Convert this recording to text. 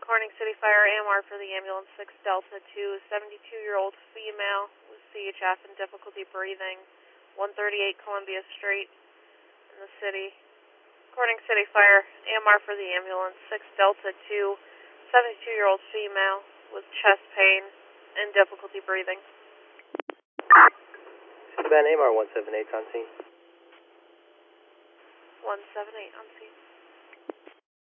Corning City Fire, AMR for the ambulance 6 Delta 2, 72-year-old female with CHF and difficulty breathing, 138 Columbia Street in the city. Corning City Fire, AMR for the ambulance 6 Delta 2, 72-year-old female with chest pain and difficulty breathing. Band AMR 178 on scene. 178 on scene.